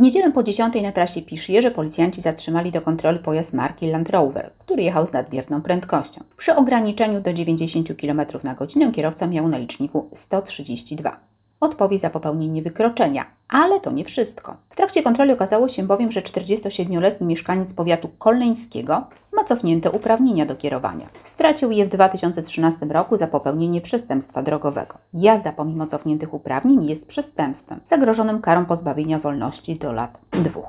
niedzielę po 10 na trasie Pisz-Jeże policjanci zatrzymali do kontroli pojazd marki Land Rover, który jechał z nadmierną prędkością. Przy ograniczeniu do 90 km/h kierowca miał na liczniku 132. Odpowie za popełnienie wykroczenia, ale to nie wszystko. W trakcie kontroli okazało się bowiem, że 47-letni mieszkaniec powiatu kolneńskiego ma cofnięte uprawnienia do kierowania. Stracił je w 2013 roku za popełnienie przestępstwa drogowego. Jazda pomimo cofniętych uprawnień jest przestępstwem zagrożonym karą pozbawienia wolności do lat 2.